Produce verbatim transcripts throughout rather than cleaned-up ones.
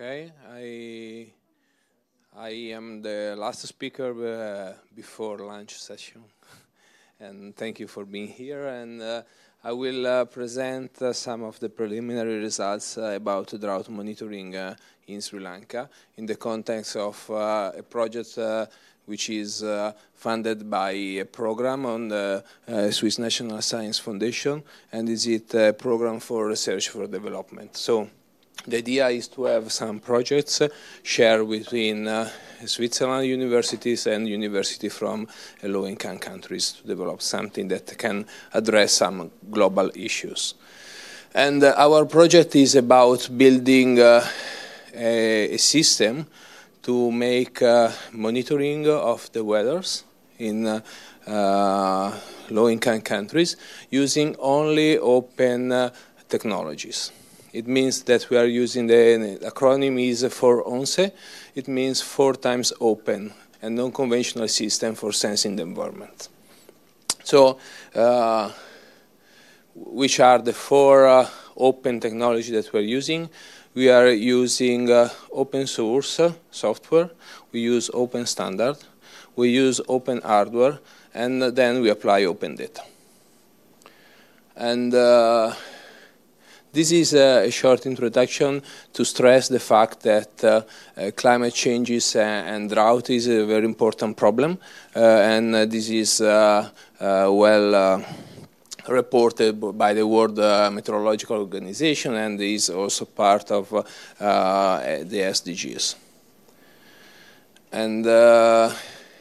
Okay, I I am the last speaker uh, before lunch session, and thank you for being here. And uh, I will uh, present uh, some of the preliminary results uh, about drought monitoring uh, in Sri Lanka in the context of uh, a project uh, which is uh, funded by a program on the uh, Swiss National Science Foundation, and is it a program for research for development. So the idea is to have some projects uh, shared between uh, Switzerland universities and universities from uh, low-income countries to develop something that can address some global issues. And uh, our project is about building uh, a, a system to make uh, monitoring of the weathers in uh, uh, low-income countries using only open uh, technologies. It means that we are using the, the acronym is for ONSE. It means four times open and non-conventional system for sensing the environment. So, uh, which are the four uh, open technology that we're using? We are using uh, open source uh, software. We use open standard. We use open hardware, and then we apply open data. And uh, This is a short introduction to stress the fact that uh, uh, climate changes and drought is a very important problem, uh, and uh, this is uh, uh, well uh, reported by the World uh, Meteorological Organization, and is also part of uh, uh, the S D Gs. And uh,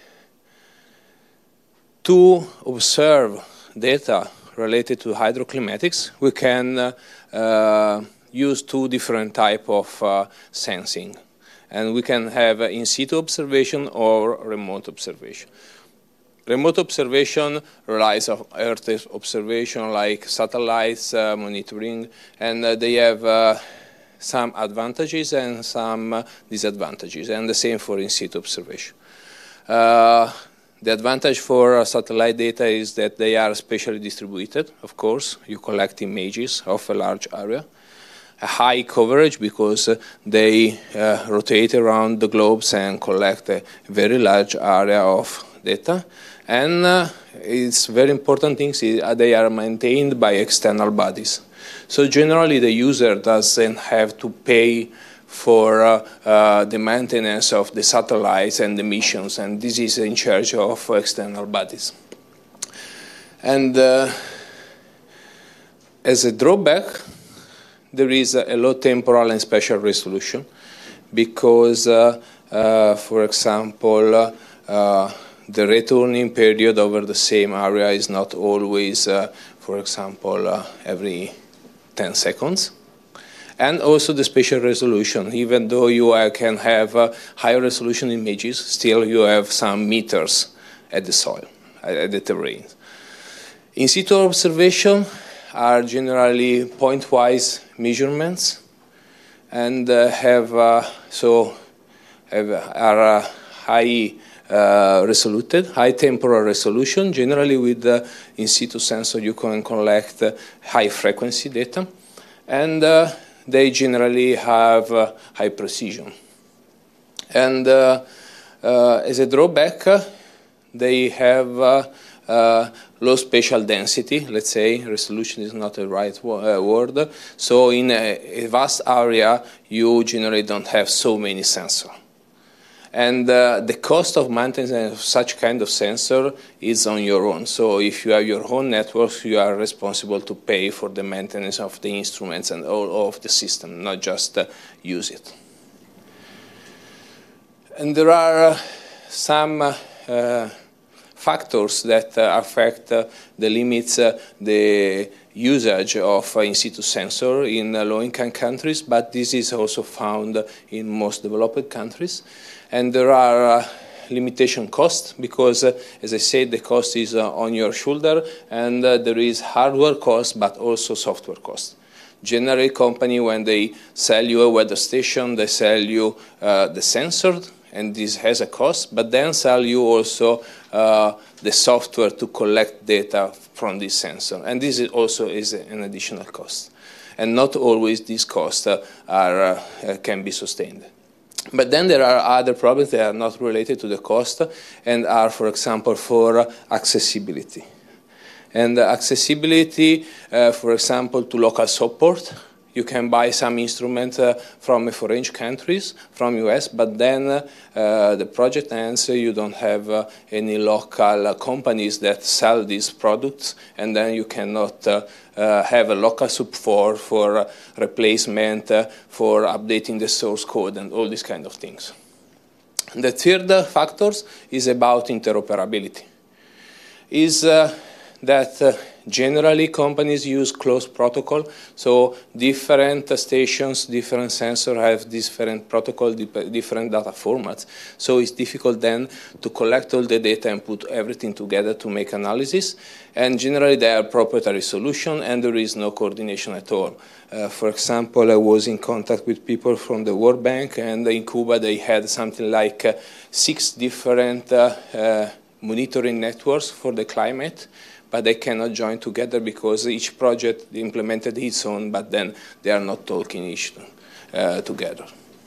to observe data related to hydroclimatics, we can uh, uh, use two different types of uh, sensing. And we can have uh, in situ observation or remote observation. Remote observation relies on Earth observation like satellites uh, monitoring, and uh, they have uh, some advantages and some uh, disadvantages, and the same for in situ observation. Uh, The advantage for uh, satellite data is that they are spatially distributed, of course. You collect images of a large area. A high coverage because uh, they uh, rotate around the globes and collect a very large area of data. And uh, it's very important thing is uh, they are maintained by external bodies. So generally the user doesn't have to pay for uh, uh, the maintenance of the satellites and the missions, and this is in charge of external bodies. And uh, as a drawback, there is a low temporal and spatial resolution, because, uh, uh, for example, uh, uh, the returning period over the same area is not always, uh, for example, uh, every ten seconds. And also the spatial resolution. Even though you uh, can have uh, high resolution images, still you have some meters at the soil, at the terrain. In situ observation are generally point-wise measurements, and uh, have uh, so have, are uh, high uh, resoluted, high temporal resolution. Generally, with the in situ sensor, you can collect uh, high frequency data, and uh, they generally have uh, high precision. And uh, uh, as a drawback, uh, they have uh, uh, low spatial density, let's say. Resolution is not the right wo uh, word. So in a, a vast area, you generally don't have so many sensors. And uh, the cost of maintenance of such kind of sensor is on your own. So if you have your own network, you are responsible to pay for the maintenance of the instruments and all of the system, not just uh, use it. And there are uh, some uh, uh, factors that uh, affect uh, the limits, uh, the usage of uh, in situ sensor in uh, low-income countries, but this is also found in most developed countries. And there are uh, limitation costs because, uh, as I said, the cost is uh, on your shoulder, and uh, there is hardware cost, but also software cost. Generally, company, when they sell you a weather station, they sell you uh, the sensor, and this has a cost, but then sell you also uh, the software to collect data from this sensor, and this is also is an additional cost. and not always these costs uh, are, uh, can be sustained. But then there are other problems that are not related to the cost and are, for example, for accessibility. And accessibility, uh, for example, to local support. You can buy some instruments uh, from foreign countries, from U S, but then uh, the project ends, you don't have uh, any local uh, companies that sell these products, and then you cannot uh, uh, have a local support for uh, replacement, uh, for updating the source code, and all these kind of things. The third uh, factor is about interoperability. Is uh, that uh, generally companies use closed protocol, so different uh, stations, different sensors have different protocol, different data formats. So it's difficult then to collect all the data and put everything together to make analysis. And generally they are proprietary solution and there is no coordination at all. Uh, for example, I was in contact with people from the World Bank, and in Cuba they had something like uh, six different uh, uh, monitoring networks for the climate, but they cannot join together because each project implemented its own, but then they are not talking each uh, together.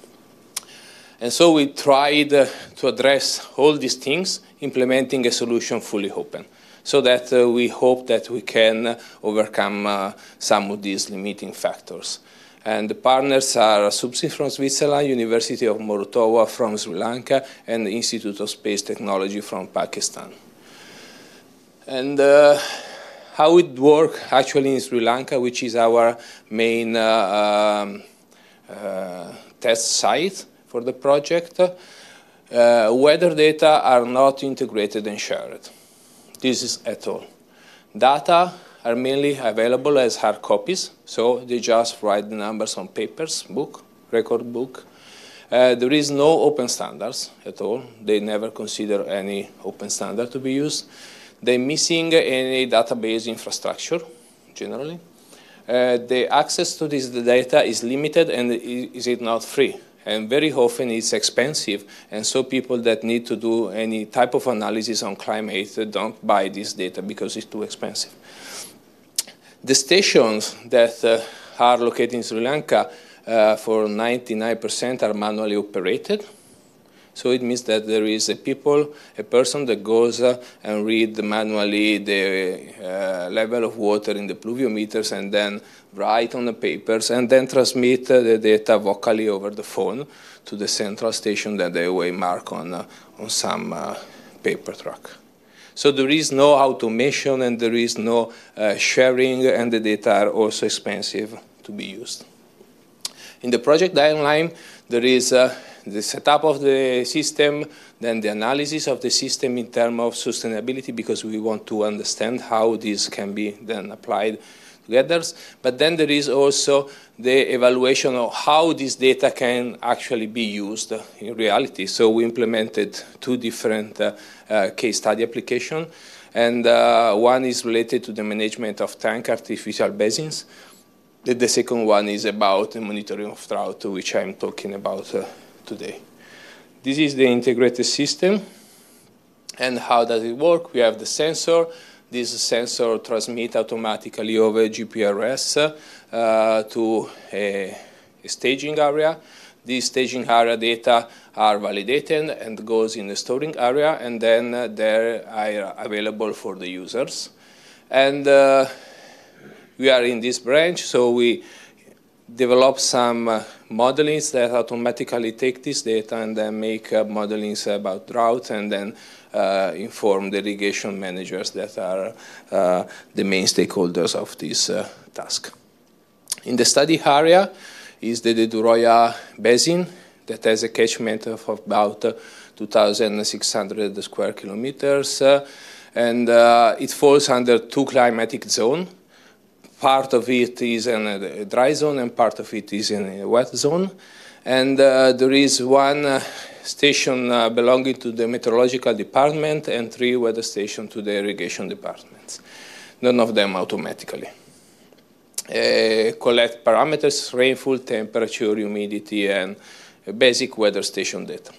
And so we tried uh, to address all these things, implementing a solution fully open, so that uh, we hope that we can overcome uh, some of these limiting factors. And the partners are Subsea from Switzerland, University of Morotova from Sri Lanka, and the Institute of Space Technology from Pakistan. And uh, how it works actually in Sri Lanka, which is our main uh, um, uh, test site for the project, uh, weather data are not integrated and shared. This is at all. Data are mainly available as hard copies, so they just write the numbers on papers, book, record book. Uh, there is no open standards at all. They never consider any open standard to be used. They're missing any database infrastructure, generally. Uh, the access to this data is limited and is it not free. And very often it's expensive, and so people that need to do any type of analysis on climate don't buy this data because it's too expensive. The stations that uh, are located in Sri Lanka uh, for ninety-nine percent are manually operated. So it means that there is a people, a person that goes uh, and read manually the uh, level of water in the pluviometers and then write on the papers and then transmit uh, the data vocally over the phone to the central station that they will mark on, uh, on some uh, paper track. So there is no automation and there is no uh, sharing, and the data are also expensive to be used. In the project timeline, there is uh, the setup of the system, then the analysis of the system in terms of sustainability, because we want to understand how this can be then applied together. But then there is also the evaluation of how this data can actually be used in reality. So we implemented two different uh, uh, case study applications, and uh, one is related to the management of tank artificial basins. The, the second one is about the monitoring of drought, which I'm talking about uh, today. This is the integrated system. And how does it work? We have the sensor. This sensor transmits automatically over G P R S uh, to a, a staging area. These staging area data are validated and goes in the storing area, and then uh, they are available for the users. And uh, we are in this branch, so we develop some uh, modelings that automatically take this data and then make uh, modelings about drought, and then uh, inform the irrigation managers that are uh, the main stakeholders of this uh, task. In the study area is the Deduroya Basin that has a catchment of about uh, two thousand six hundred square kilometers, uh, and uh, it falls under two climatic zones. Part of it is in a dry zone and part of it is in a wet zone. And uh, there is one uh, station uh, belonging to the meteorological department and three weather stations to the irrigation departments. None of them automatically. Uh, collect parameters, rainfall, temperature, humidity, and basic weather station data.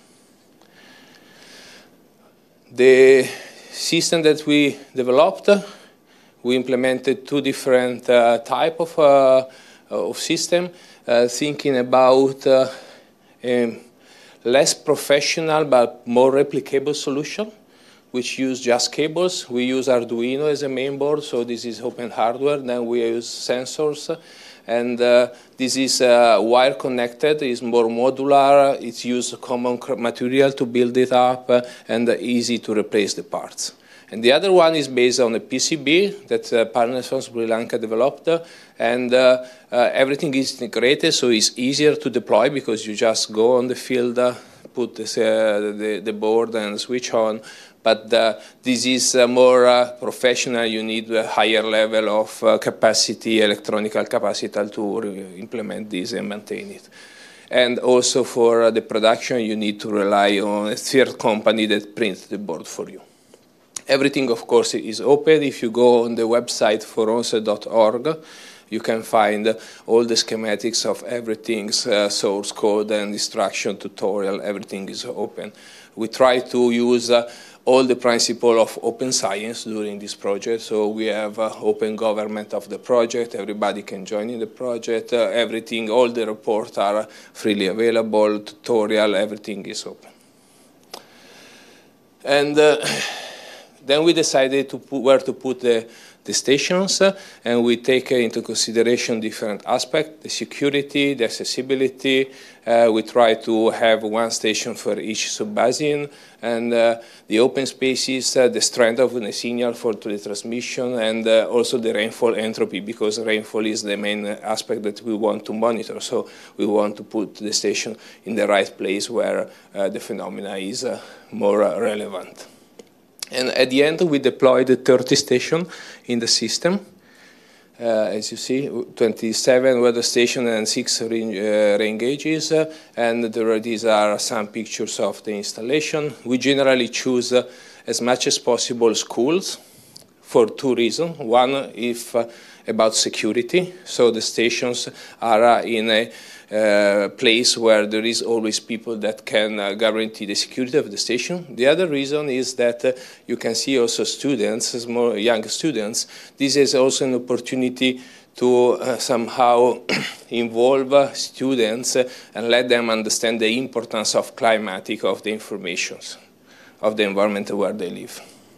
The system that we developed, we implemented two different uh, type of uh, of system, uh, thinking about uh, a less professional but more replicable solution, which use just cables. We use Arduino as a main board, so this is open hardware. Then we use sensors, and uh, this is uh, wire connected. It's more modular. It's used common material to build it up, uh, and uh, easy to replace the parts. And the other one is based on a P C B that uh, Partners from Sri Lanka developed, uh, and uh, uh, everything is integrated, so it's easier to deploy because you just go on the field, uh, put this, uh, the, the board and switch on. But uh, this is uh, more uh, professional. You need a higher level of uh, capacity, electronical capacity to implement this and maintain it. And also for uh, the production, you need to rely on a third company that prints the board for you. Everything, of course, is open. If you go on the website foronse dot org, you can find all the schematics of everything's uh, source code and instruction tutorial. Everything is open. We try to use uh, all the principle of open science during this project. So we have uh, open government of the project. Everybody can join in the project. Uh, everything, all the reports are freely available. Tutorial, everything is open. And uh, then we decided to put, where to put the, the stations, uh, and we take uh, into consideration different aspects, the security, the accessibility. Uh, we try to have one station for each sub-basin, and uh, the open spaces, uh, the strength of the signal for the transmission, and uh, also the rainfall entropy, because rainfall is the main aspect that we want to monitor. So we want to put the station in the right place where uh, the phenomena is uh, more uh, relevant. And at the end, we deployed thirty stations in the system. Uh, as you see, twenty-seven weather stations and six rain, uh, rain gauges. Uh, and there, these are some pictures of the installation. We generally choose uh, as much as possible schools for two reasons. One, if uh, about security. So the stations are uh, in a uh, place where there is always people that can uh, guarantee the security of the station. The other reason is that uh, you can see also students, more young students. This is also an opportunity to uh, somehow involve uh, students uh, and let them understand the importance of climatic, of the informations, of the environment where they live.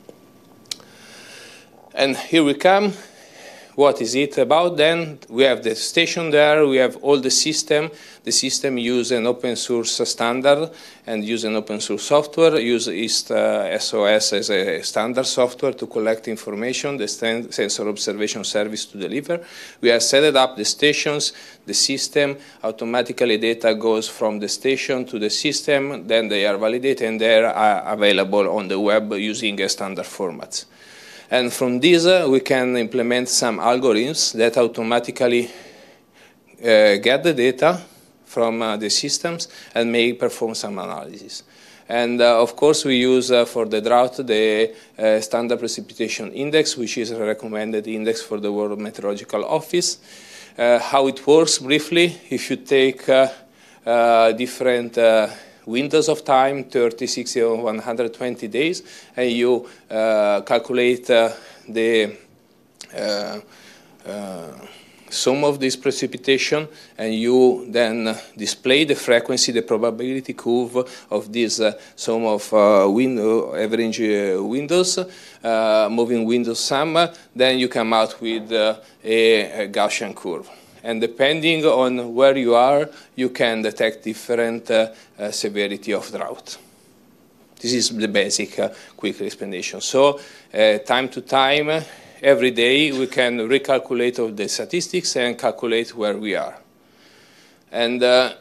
And here we come. What is it about then? We have the station there, we have all the system. The system uses an open source standard and use an open source software, use IST uh, S O S as a standard software to collect information, the sensor observation service to deliver. We have set up the stations, the system, automatically data goes from the station to the system, then they are validated and they are available on the web using a standard formats. And from this, uh, we can implement some algorithms that automatically uh, get the data from uh, the systems and may perform some analysis. And uh, of course, we use uh, for the drought the uh, standard precipitation index, which is a recommended index for the World Meteorological Office. Uh, how it works briefly, if you take uh, uh, different uh, windows of time, thirty, sixty, or one hundred twenty days, and you uh, calculate uh, the uh, uh, sum of this precipitation, and you then display the frequency, the probability curve of this uh, sum of uh, window, average uh, windows, uh, moving windows sum, then you come out with uh, a, a Gaussian curve. And depending on where you are, you can detect different uh, uh, severity of drought. This is the basic uh, quick explanation. So uh, time to time, every day, we can recalculate all the statistics and calculate where we are. And uh,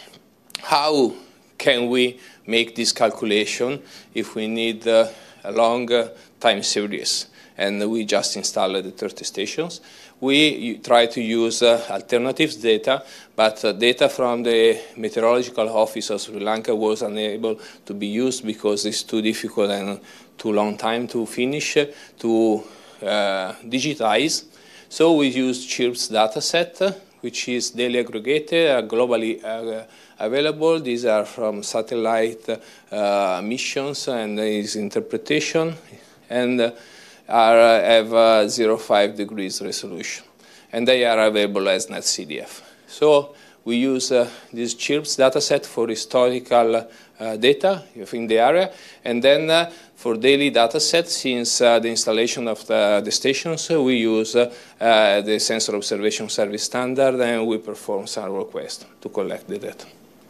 how can we make this calculation if we need uh, a long uh, time series? And we just installed the thirty stations. We try to use uh, alternatives data, but uh, data from the Meteorological Office of Sri Lanka was unable to be used because it's too difficult and too long time to finish, uh, to uh, digitize. So we use CHIRPS dataset, which is daily aggregated, uh, globally uh, available. These are from satellite uh, missions and its interpretation. And uh, Are, uh, have uh, zero point five degrees resolution. and they are available as NetCDF. So we use uh, this CHIRPS dataset for historical uh, data in the area, and then uh, for daily dataset, since uh, the installation of the, the stations, uh, we use uh, uh, the Sensor Observation Service Standard, and we perform some requests to collect the data.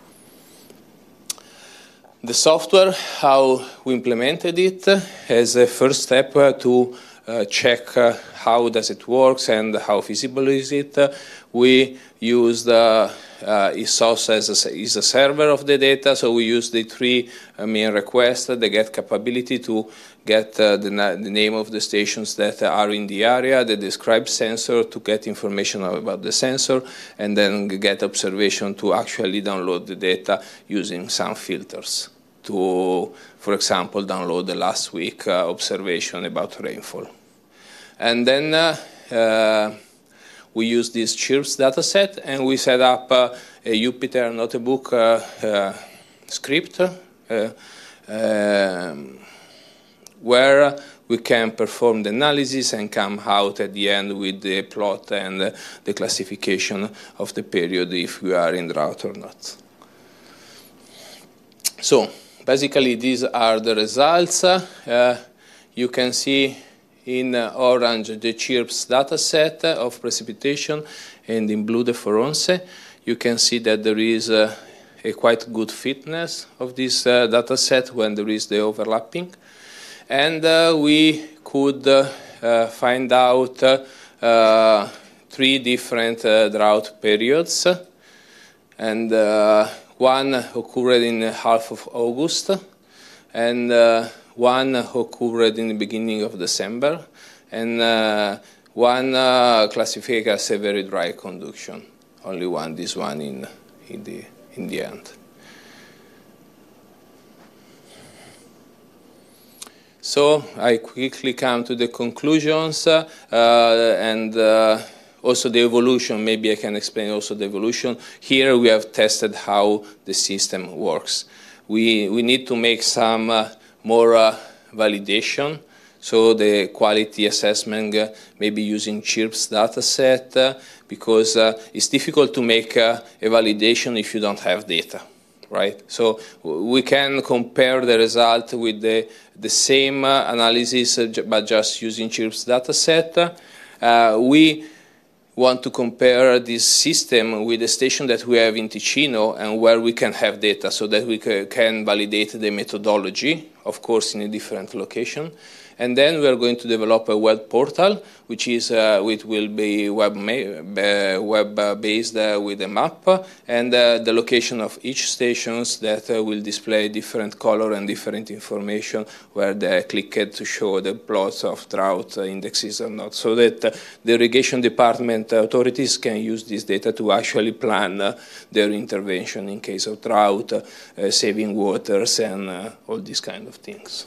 The software, how we implemented it, as a first step uh, to uh, check uh, how does it work and how feasible is it. Uh, we used uh, uh, I S O S as a, is a server of the data, so we use the three uh, main requests, the get capability to get uh, the, na the name of the stations that are in the area, the describe sensor to get information about the sensor, and then get observation to actually download the data using some filters to, for example, download the last week uh, observation about rainfall. And then uh, uh, we use this CHIRPS dataset, and we set up uh, a Jupyter Notebook uh, uh, script uh, um, where we can perform the analysis and come out at the end with the plot and uh, the classification of the period if we are in drought or not. So basically, these are the results. Uh, you can see in uh, orange the CHIRPS dataset of precipitation, and in blue the Foronse. You can see that there is uh, a quite good fitness of this uh, dataset when there is the overlapping. And uh, we could uh, uh, find out uh, uh, three different uh, drought periods. And uh, one occurred in half of August, and uh, one occurred in the beginning of December, and uh, one uh, classified as a very dry conduction. Only one, this one in, in, the, in the end. So I quickly come to the conclusions uh, and uh, also the evolution. Maybe I can explain also the evolution. Here we have tested how the system works. We, we need to make some uh, more uh, validation. So the quality assessment, uh, maybe using CHIRPS dataset, uh, because uh, it's difficult to make uh, a validation if you don't have data, right? So we can compare the result with the, the same uh, analysis, uh, but just using CHIRPS dataset. Uh, we want to compare this system with the station that we have in Ticino and where we can have data so that we can validate the methodology, of course, in a different location. And then we are going to develop a web portal, which is uh, which will be web uh, web uh, based uh, with a map and uh, the location of each stations that uh, will display different color and different information where they click to show the plots of drought indexes or not, so that uh, the irrigation department authorities can use this data to actually plan uh, their intervention in case of drought, uh, saving waters, and uh, all these kind of things.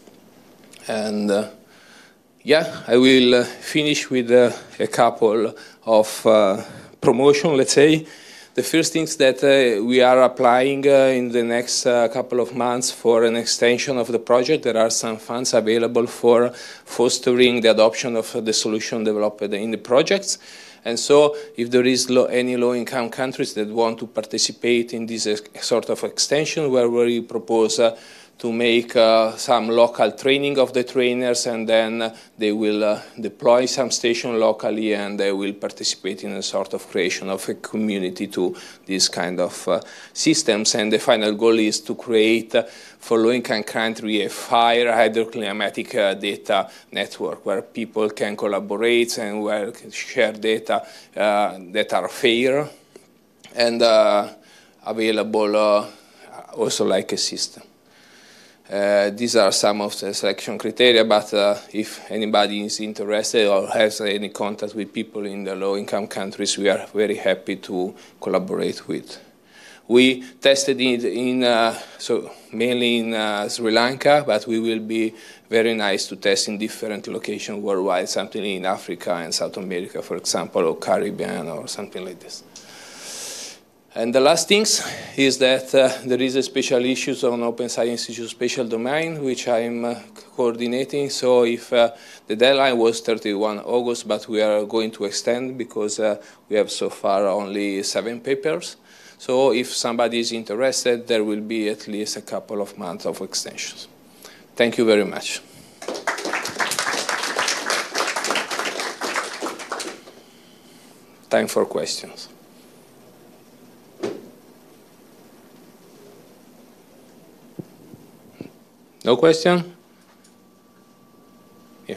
And uh, yeah, I will uh, finish with uh, a couple of uh, promotion, let's say. The first things that uh, we are applying uh, in the next uh, couple of months for an extension of the project. There are some funds available for fostering the adoption of the solution developed in the projects. And so if there is low, any low-income countries that want to participate in this uh, sort of extension, where we propose uh, to make uh, some local training of the trainers, and then uh, they will uh, deploy some station locally, and they will participate in a sort of creation of a community to these kind of uh, systems. And the final goal is to create uh, for low-income country a fire hydroclimatic uh, data network where people can collaborate and where can share data uh, that are fair and uh, available uh, also like a system. Uh, these are some of the selection criteria, but uh, if anybody is interested or has any contact with people in the low-income countries, we are very happy to collaborate with. We tested it in, uh, so mainly in uh, Sri Lanka, but we will be very nice to test in different locations worldwide, something in Africa and South America, for example, or Caribbean or something like this. And the last thing is that uh, there is a special issue on Open Science Institute Spatial Domain, which I'm uh, coordinating. So if uh, the deadline was thirty-first of August, but we are going to extend because uh, we have so far only seven papers. So if somebody is interested, there will be at least a couple of months of extensions. Thank you very much. Time for questions. No question? Yeah.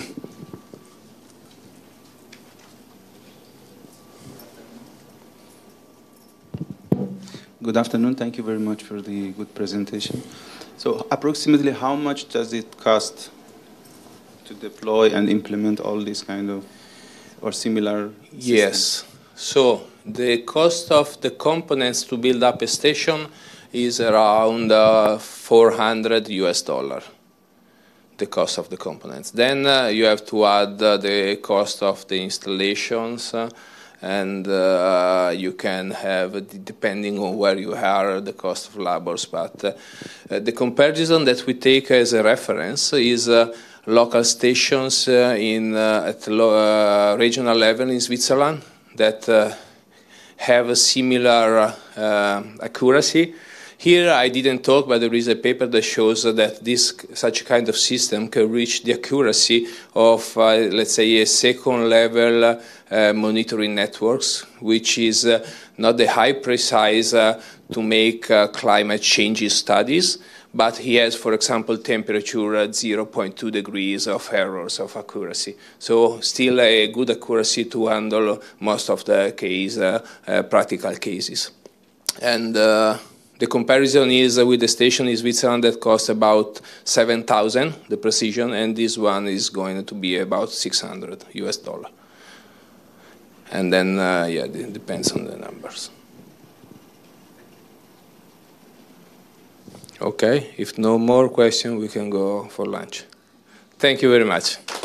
Good afternoon. Thank you very much for the good presentation. So approximately how much does it cost to deploy and implement all these kind of or similar systems? Yes. So the cost of the components to build up a station is around uh, four hundred U S dollar, the cost of the components. Then uh, you have to add uh, the cost of the installations, uh, and uh, you can have, depending on where you are, the cost of labors. But uh, uh, the comparison that we take as a reference is uh, local stations uh, in uh, at lo uh, regional level in Switzerland that uh, have a similar uh, accuracy. Here I didn't talk, but there is a paper that shows that this such kind of system can reach the accuracy of, uh, let's say, a second level uh, monitoring networks, which is uh, not the high precise uh, to make uh, climate change studies, but he has, for example, temperature at zero point two degrees of errors of accuracy. So still a good accuracy to handle most of the case, uh, uh, practical cases. And uh, the comparison is uh, with the station in Switzerland that costs about seven thousand, the precision, and this one is going to be about six hundred U S dollar. And then, uh, yeah, it depends on the numbers. Okay, if no more questions, we can go for lunch. Thank you very much.